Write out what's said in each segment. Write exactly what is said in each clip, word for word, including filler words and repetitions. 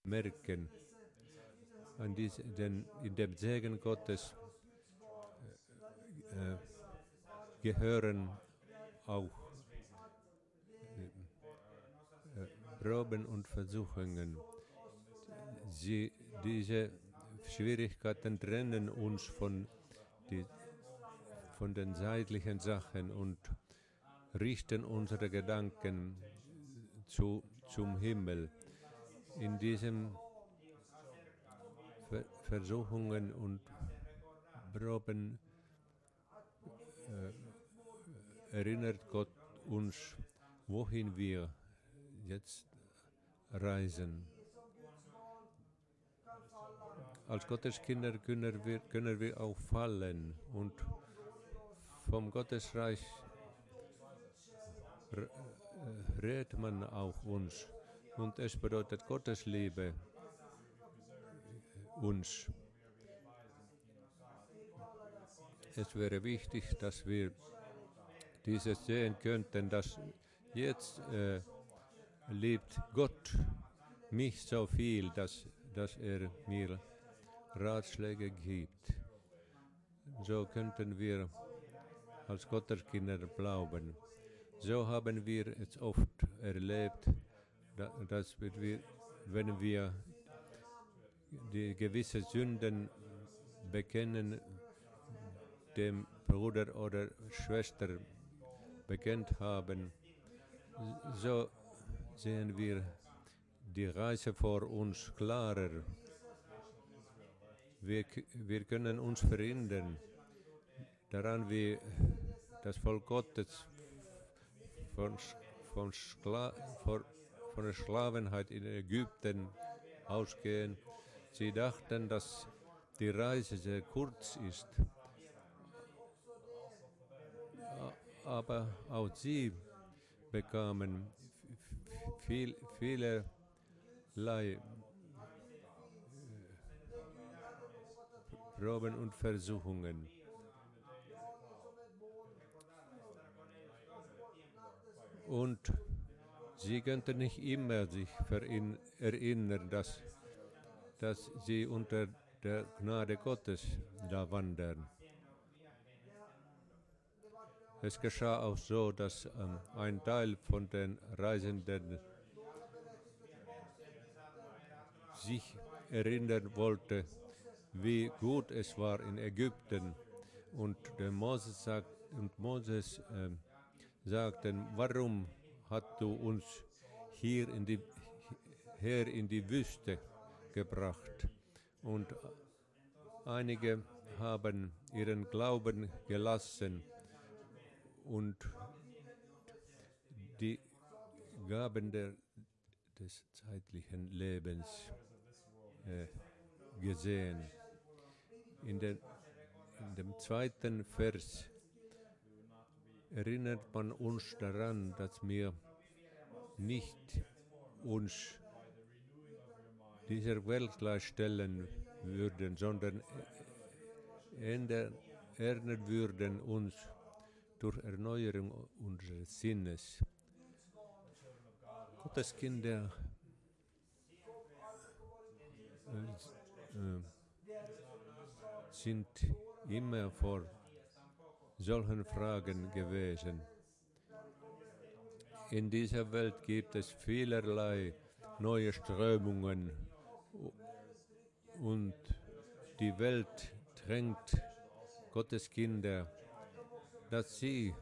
merken. An dies, denn in dem Segen Gottes äh, gehören auch äh, Proben und Versuchungen. Sie, diese Schwierigkeiten trennen uns von, die, von den seitlichen Sachen und richten unsere Gedanken zu, zum Himmel. In diesen Ver Versuchungen und Proben äh, erinnert Gott uns, wohin wir jetzt reisen. Als Gotteskinder können wir, können wir auch fallen und vom Gottesreich rät man auch uns. Und es bedeutet Gottes Liebe uns. Es wäre wichtig, dass wir dieses sehen könnten, dass jetzt äh, liebt Gott mich so viel, dass, dass er mir Ratschläge gibt. So könnten wir als Gotteskinder glauben. So haben wir es oft erlebt, dass wir, wenn wir die gewisse Sünden bekennen, dem Bruder oder Schwester bekennt haben, so sehen wir die Reise vor uns klarer. Wir, wir können uns verändern daran, wie das Volk Gottes von, von, Skla von, von der Sklavenheit in Ägypten ausgehen. Sie dachten, dass die Reise sehr kurz ist, aber auch sie bekamen viel, vielerlei Proben und Versuchungen. Und sie könnten nicht immer sich erinnern, dass, dass sie unter der Gnade Gottes da wandern. Es geschah auch so, dass ähm, ein Teil von den Reisenden sich erinnern wollte, wie gut es war in Ägypten. Und der Moses, sagt, und Moses äh, sagten, warum hast du uns hier in die, her in die Wüste gebracht? Und einige haben ihren Glauben gelassen und die Gaben der, des zeitlichen Lebens äh, gesehen. In, den, in dem zweiten Vers erinnert man uns daran, dass wir nicht uns dieser Welt gleichstellen würden, sondern ändern, ändern würden uns durch Erneuerung unseres Sinnes. Gottes Kinder äh, äh, sind immer vor solchen Fragen gewesen. In dieser Welt gibt es vielerlei neue Strömungen und die Welt drängt Gottes Kinder, dass sie,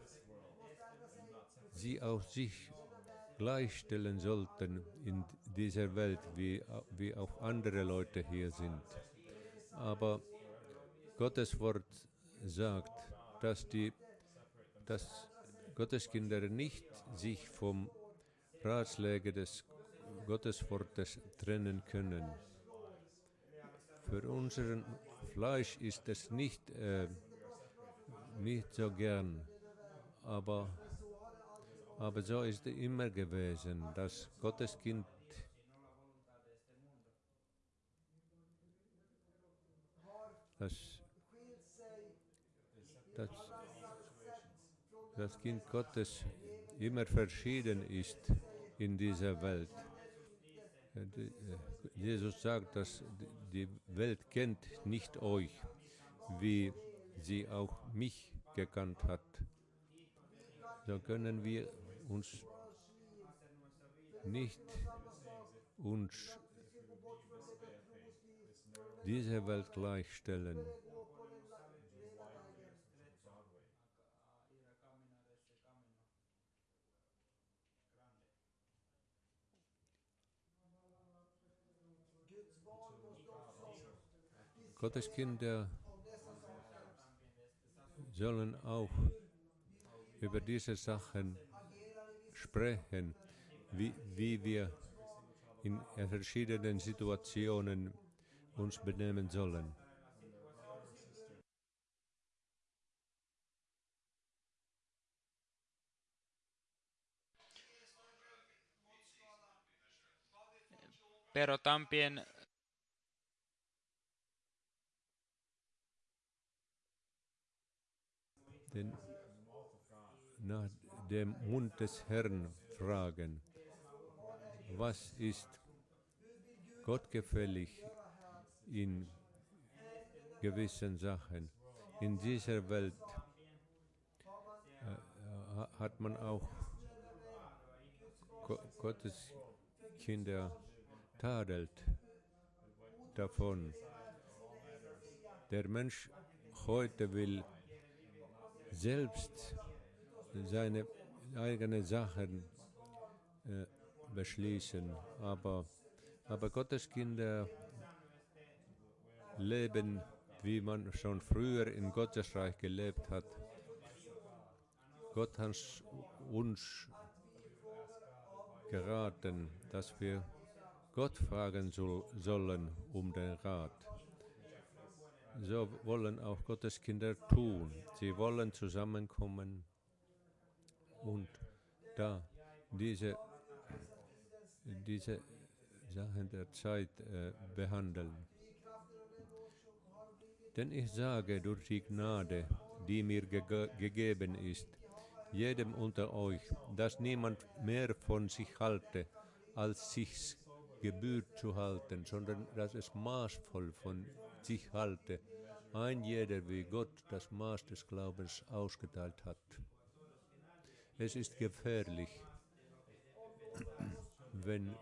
sie auch sich gleichstellen sollten in dieser Welt, wie, wie auch andere Leute hier sind. Aber Gottes Wort sagt, dass die dass Gotteskinder nicht sich vom Ratschläge des Gotteswortes trennen können. Für unseren Fleisch ist es nicht, äh, nicht so gern, aber, aber so ist es immer gewesen, dass Gotteskind das, das das Kind Gottes immer verschieden ist in dieser Welt. Jesus sagt, dass die Welt kennt nicht euch, wie sie auch mich gekannt hat. So können wir uns nicht uns dieser Welt gleichstellen. Gottes Kinder sollen auch über diese Sachen sprechen, wie, wie wir in verschiedenen Situationen uns benehmen sollen. Pero también Denn nach dem Mund des Herrn fragen, was ist gottgefällig in gewissen Sachen. In dieser Welt äh, hat man auch Gottes Kinder tadelt davon. Der Mensch heute will selbst seine eigenen Sachen äh, beschließen, aber, aber Gottes Kinder leben, wie man schon früher in Gottes Reich gelebt hat. Gott hat uns geraten, dass wir Gott fragen soll, sollen um den Rat. So wollen auch Gottes Kinder tun. Sie wollen zusammenkommen und da diese, diese Sachen der Zeit äh, behandeln. Denn ich sage durch die Gnade, die mir ge gegeben ist, jedem unter euch, dass niemand mehr von sich halte, als sich's gebührt zu halten, sondern dass es maßvoll von sich halte, ein jeder wie Gott das Maß des Glaubens ausgeteilt hat. Es ist gefährlich, wenn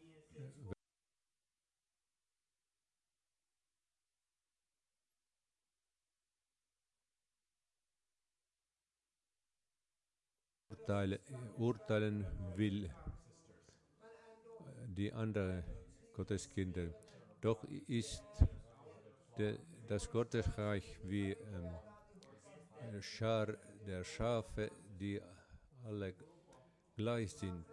Urteile, urteilen will die andere Gotteskinder. Doch ist der, das Gottesreich wie ähm, Schar der Schafe, die alle gleich sind.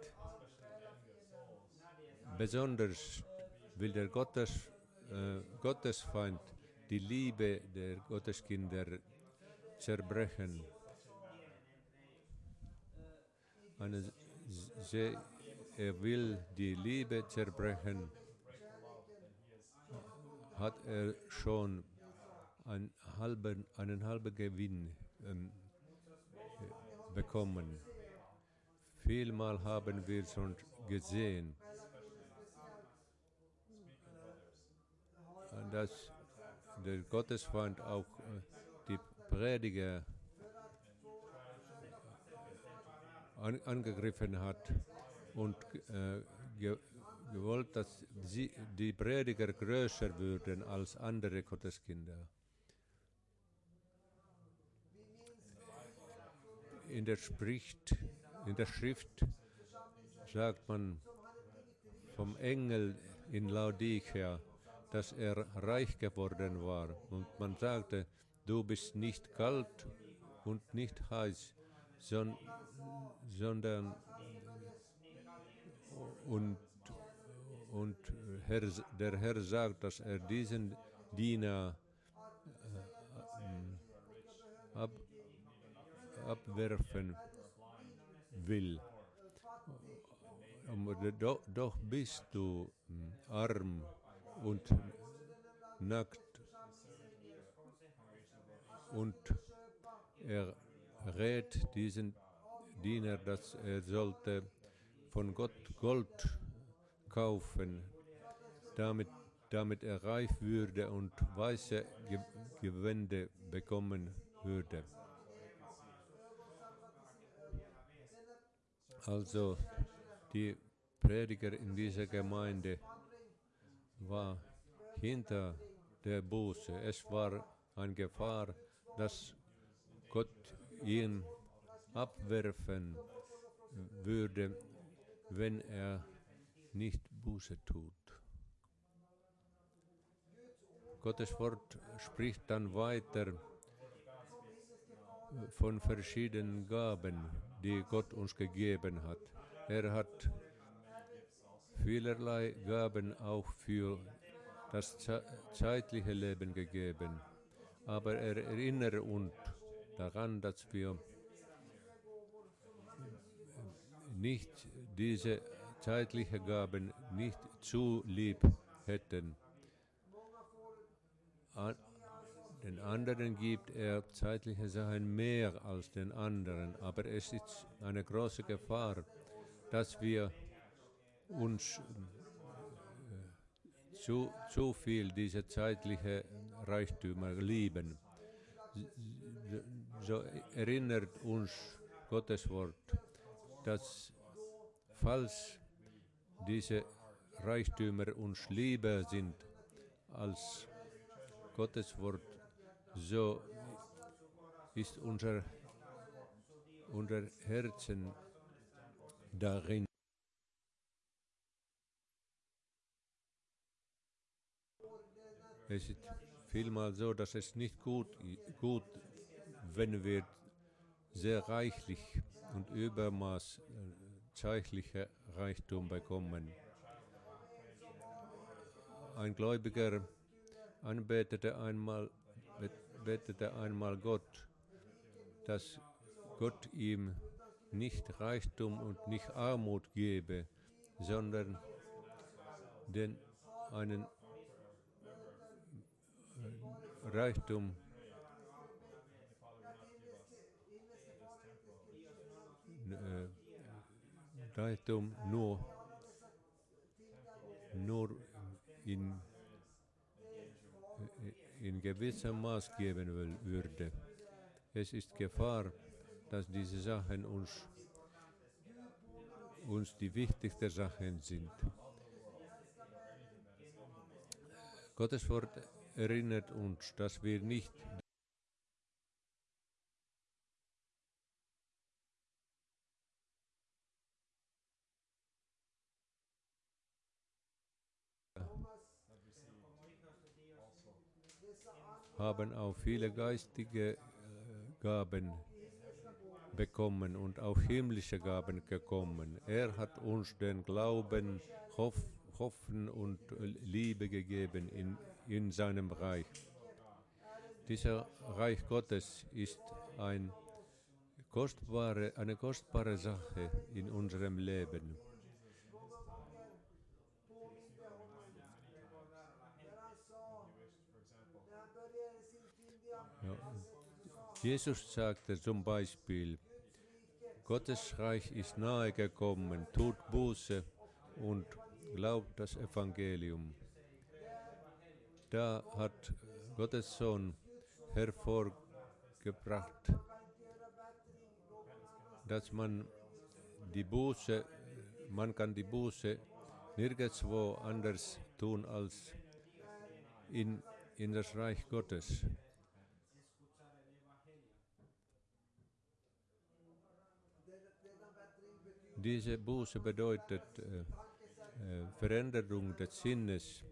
Besonders will der Gottes, äh, Gottesfeind die Liebe der Gotteskinder zerbrechen. Eine, sie, er will die Liebe zerbrechen, hat er schon einen halben, einen halben Gewinn ähm, bekommen. Vielmal haben wir schon gesehen, dass der Gottesfeind auch äh, die Prediger an, angegriffen hat und äh, ge, gewollt, dass sie, die Prediger größer würden als andere Gotteskinder. In der, Spricht, in der Schrift sagt man vom Engel in Laodicea, dass er reich geworden war. Und man sagte, du bist nicht kalt und nicht heiß, sondern und, und Herr, der Herr sagt, dass er diesen Diener äh, ab, abwerfen will. Doch, doch bist du arm und nackt, und er rät diesen Diener, dass er sollte von Gott Gold kaufen, damit, damit er reich würde und weiße Ge Gewände bekommen würde. Also die Prediger in dieser Gemeinde war hinter der Buße. Es war eine Gefahr, dass Gott ihn abwerfen würde, wenn er nicht Buße tut. Gottes Wort spricht dann weiter von verschiedenen Gaben, die Gott uns gegeben hat. Er hat vielerlei Gaben auch für das zeitliche Leben gegeben. Aber er erinnert uns daran, dass wir nicht diese zeitlichen Gaben nicht zu lieb hätten. An den anderen gibt er zeitliche Sachen mehr als den anderen, aber es ist eine große Gefahr, dass wir uns äh, zu, zu viel diese zeitliche Reichtümer lieben. So erinnert uns Gottes Wort, dass falls diese Reichtümer uns lieber sind als Gottes Wort, so ist unser, unser Herzen darin. Es ist vielmal so, dass es nicht gut, gut wenn wir sehr reichlich und übermaß zeitlicher Reichtum bekommen. Ein Gläubiger anbetete einmal, betete einmal Gott, dass Gott ihm nicht Reichtum und nicht Armut gebe, sondern den einen Reichtum, äh, Reichtum nur, nur in, in gewissem Maß geben würde. Es ist Gefahr, dass diese Sachen uns, uns die wichtigsten Sachen sind. Gottes Wort erinnert uns, dass wir nicht haben auch viele geistige Gaben bekommen und auch himmlische Gaben gekommen. Er hat uns den Glauben, Hoff, Hoffen und Liebe gegeben in, in seinem Reich. Dieser Reich Gottes ist ein kostbare, eine kostbare Sache in unserem Leben. Ja. Jesus sagte zum Beispiel, Gottes Reich ist nahe gekommen, tut Buße und glaubt das Evangelium. Da hat Gottes Sohn hervorgebracht, dass man die Buße, man kann die Buße nirgendwo anders tun als in, in das Reich Gottes. Diese Buße bedeutet äh, äh, Veränderung des Sinnes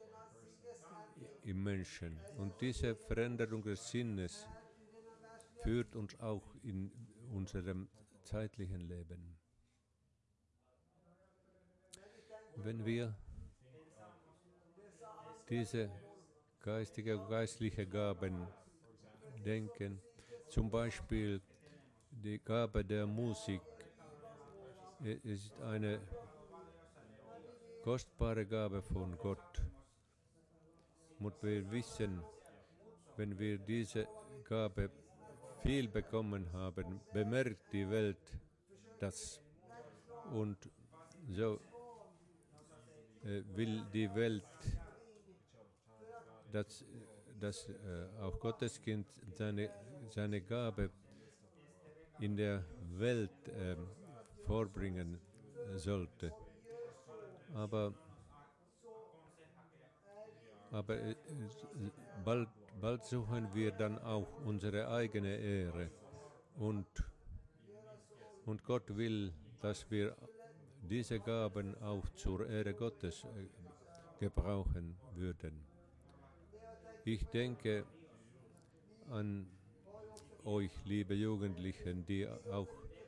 im Menschen. Und diese Veränderung des Sinnes führt uns auch in unserem zeitlichen Leben. Wenn wir diese geistige und geistliche Gaben denken, zum Beispiel die Gabe der Musik, ist eine kostbare Gabe von Gott. Und wir wissen, wenn wir diese Gabe viel bekommen haben, bemerkt die Welt das. Und so äh, will die Welt, dass, dass äh, auch Gotteskind seine, seine Gabe in der Welt äh, vorbringen sollte. Aber, aber äh, bald, bald suchen wir dann auch unsere eigene Ehre. Und, und Gott will, dass wir diese Gaben auch zur Ehre Gottes äh, gebrauchen würden. Ich denke an euch, liebe Jugendlichen, die auch,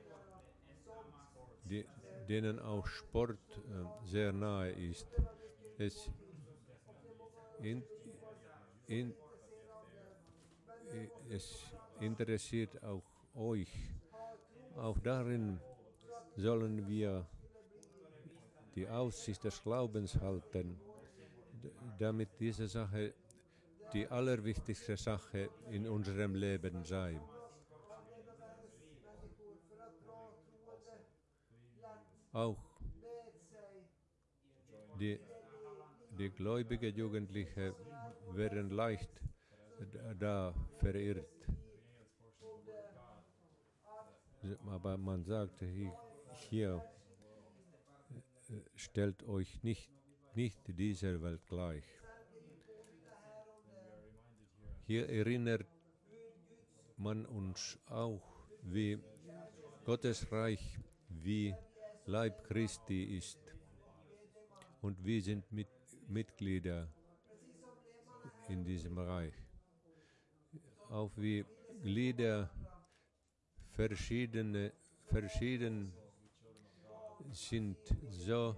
die, denen auch Sport äh, sehr nahe ist. Es, in, in, es interessiert auch euch. Auch darin sollen wir die Aussicht des Glaubens halten, damit diese Sache die allerwichtigste Sache in unserem Leben sei. Auch die, die gläubige Jugendliche werden leicht da verirrt. Aber man sagte hier, stellt euch nicht, nicht dieser Welt gleich. Hier erinnert man uns auch, wie Gottes Reich, wie Leib Christi ist. Und wir sind mit, Mitglieder in diesem Reich. Auch wie Glieder verschiedene, verschieden sind, so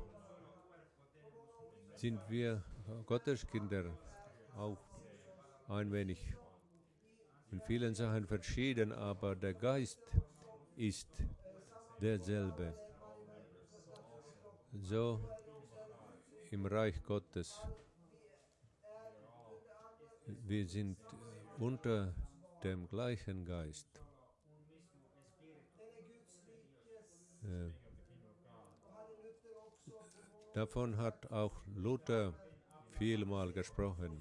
sind wir Gotteskinder auch ein wenig in vielen Sachen verschieden, aber der Geist ist derselbe. So im Reich Gottes. Wir sind unter dem gleichen Geist. Äh, davon hat auch Luther vielmal gesprochen.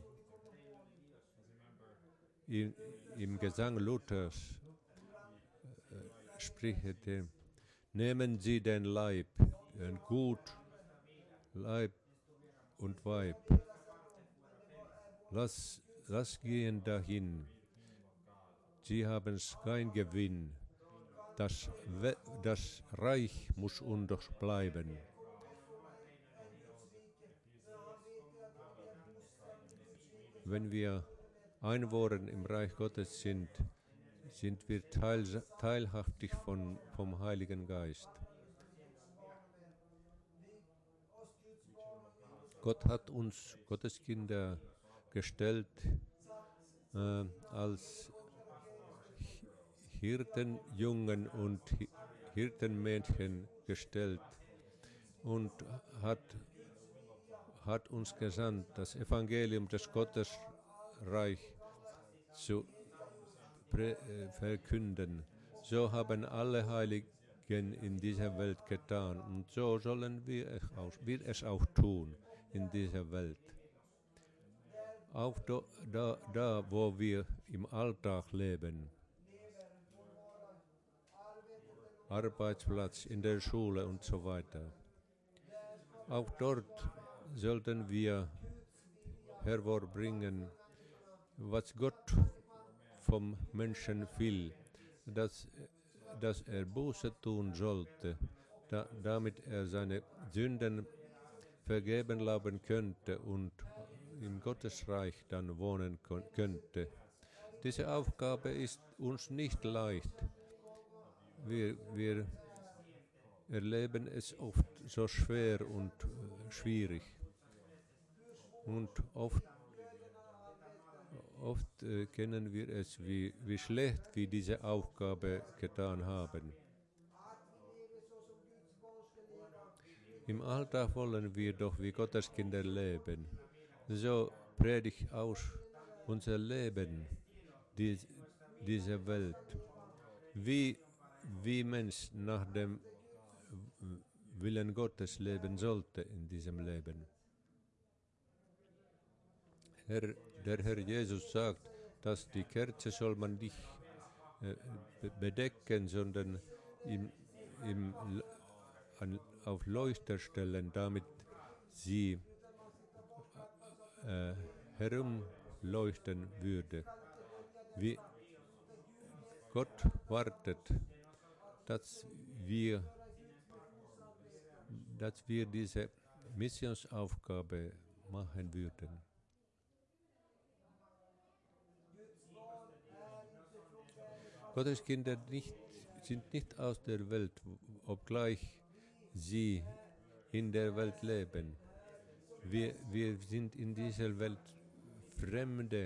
In, Im Gesang Luthers äh, spricht er, nehmen Sie den Leib, ein Gut, Leib und Weib. Lass, lass gehen dahin. Sie haben kein Gewinn. Das, das Reich muss uns bleiben. Wenn wir Einwohner im Reich Gottes sind, sind wir teil, teilhaftig von, vom Heiligen Geist. Gott hat uns Gotteskinder gestellt äh, als Hirtenjungen und Hirtenmädchen gestellt und hat, hat uns gesandt, das Evangelium des Gottesreich zu äh, verkünden. So haben alle Heiligen in dieser Welt getan und so sollen wir es auch, wir es auch tun in dieser Welt. Auch da, da, da, wo wir im Alltag leben, Arbeitsplatz, in der Schule und so weiter. Auch dort sollten wir hervorbringen, was Gott vom Menschen will, dass, dass er Buße tun sollte, da, damit er seine Sünden vergeben lassen könnte und im Gottesreich dann wohnen könnte. Diese Aufgabe ist uns nicht leicht. Wir, wir erleben es oft so schwer und äh, schwierig. Und oft, oft äh, kennen wir es, wie, wie schlecht wir diese Aufgabe getan haben. Im Alltag wollen wir doch wie Gotteskinder leben. So predigt aus unser Leben, die, diese Welt, wie, wie Mensch nach dem Willen Gottes leben sollte in diesem Leben. Herr, der Herr Jesus sagt, dass die Kerze soll man nicht äh, bedecken, sondern im, im, an, auf Leuchter stellen, damit sie äh, herumleuchten würde. Wie Gott wartet, dass wir, dass wir diese Missionsaufgabe machen würden. Gottes Kinder nicht, sind nicht aus der Welt, obgleich sie in der Welt leben. Wir, wir sind in dieser Welt Fremde.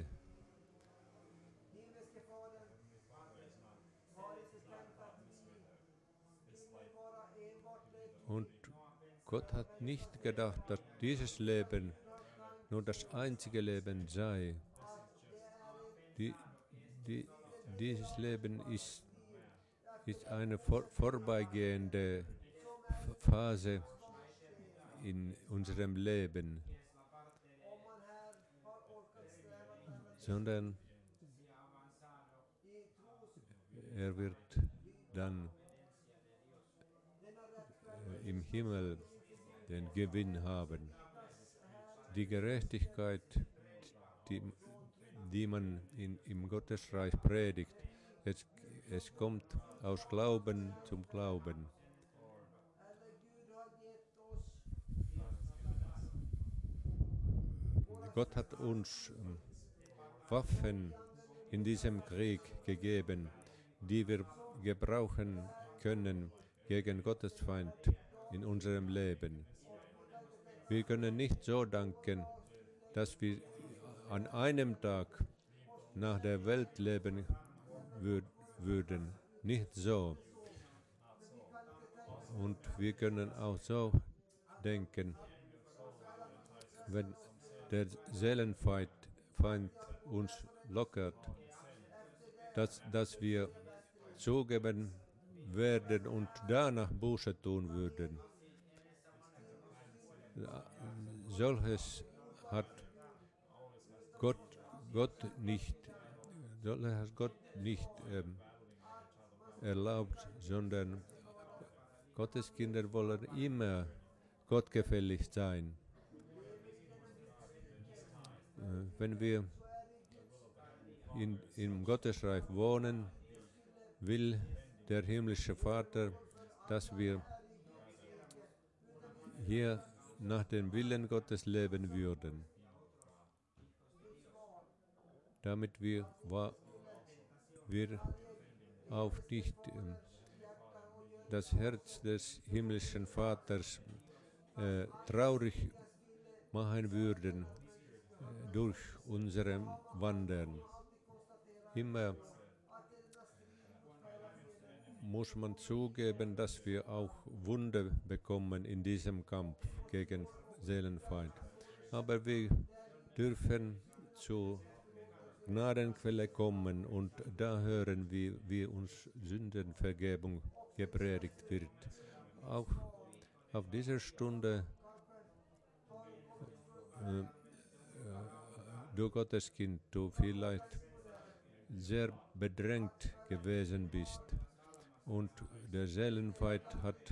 Und Gott hat nicht gedacht, dass dieses Leben nur das einzige Leben sei. Die, die, dieses Leben ist, ist eine vor, vorbeigehende Phase in unserem Leben, sondern er wird dann im Himmel den Gewinn haben. Die Gerechtigkeit, die, die man in, im Gottesreich predigt, es, es kommt aus Glauben zum Glauben. Gott hat uns Waffen in diesem Krieg gegeben, die wir gebrauchen können gegen Gottes Feind in unserem Leben. Wir können nicht so danken, dass wir an einem Tag nach der Welt leben würd, würden. Nicht so. Und wir können auch so denken, wenn der Seelenfeind Feind uns lockert, dass, dass wir zugeben werden und danach Buße tun würden. Solches hat Gott, Gott nicht, solches hat Gott nicht ähm, erlaubt, sondern Gottes Kinder wollen immer gottgefällig sein. Äh, wenn wir in, im Gottesreich wohnen, will der himmlische Vater, dass wir hier nach dem Willen Gottes leben würden, damit wir, wir auch nicht äh, das Herz des himmlischen Vaters äh, traurig machen würden äh, durch unserem Wandern. Immer muss man zugeben, dass wir auch Wunder bekommen in diesem Kampf gegen Seelenfeind. Aber wir dürfen zur Gnadenquelle kommen und da hören wir, wie uns Sündenvergebung gepredigt wird. Auch auf dieser Stunde, äh, du Gotteskind, du vielleicht sehr bedrängt gewesen bist und der Seelenfeind hat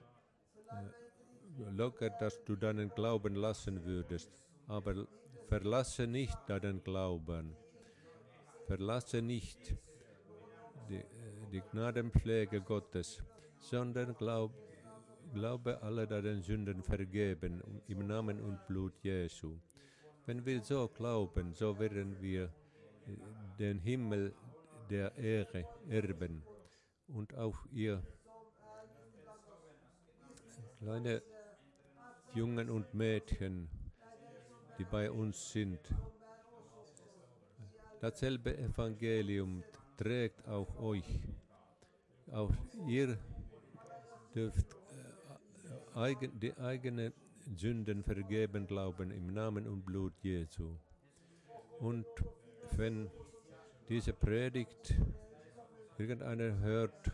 äh, lockert, dass du deinen Glauben lassen würdest. Aber verlasse nicht deinen Glauben. Verlasse nicht die, die Gnadenpflege Gottes, sondern glaub, glaube alle deinen Sünden vergeben im Namen und Blut Jesu. Wenn wir so glauben, so werden wir den Himmel der Ehre erben. Und auch ihr kleine Jungen und Mädchen, die bei uns sind, dasselbe Evangelium trägt auch euch. Auch ihr dürft äh, eigen, die eigenen Sünden vergeben glauben im Namen und Blut Jesu. Und wenn diese Predigt irgendeiner hört,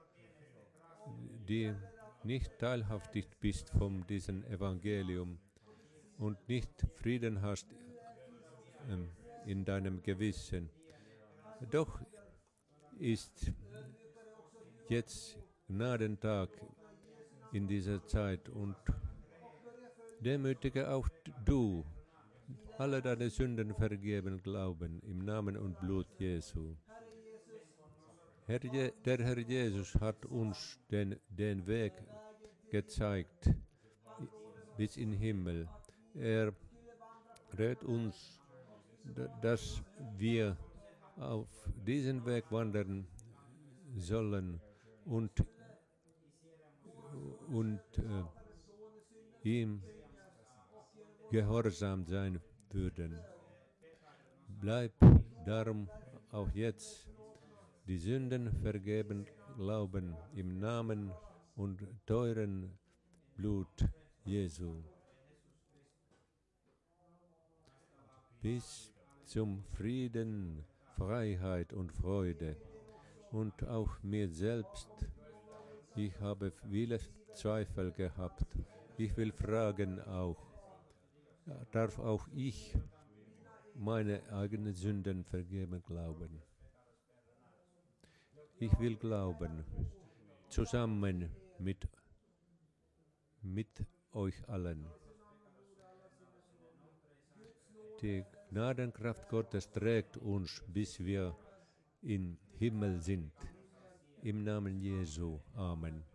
die nicht teilhaftig bist von diesem Evangelium und nicht Frieden hast ähm, in deinem Gewissen. Doch ist jetzt Gnadentag in dieser Zeit und demütige auch du, alle deine Sünden vergeben, glauben im Namen und Blut Jesu. Herr Je- der Herr Jesus hat uns den, den Weg gezeigt bis in den Himmel. Er rät uns, d- dass wir auf diesen Weg wandern sollen und, und äh, ihm gehorsam sein würden. Bleib darum auch jetzt die Sünden vergeben, glauben im Namen und teuren Blut Jesu. Bis zum Frieden, Freiheit und Freude. Und auch mir selbst, ich habe viele Zweifel gehabt. Ich will fragen auch, darf auch ich meine eigenen Sünden vergeben glauben? Ich will glauben, zusammen mit, mit euch allen. Die Gnadenkraft Gottes trägt uns, bis wir im Himmel sind. Im Namen Jesu. Amen.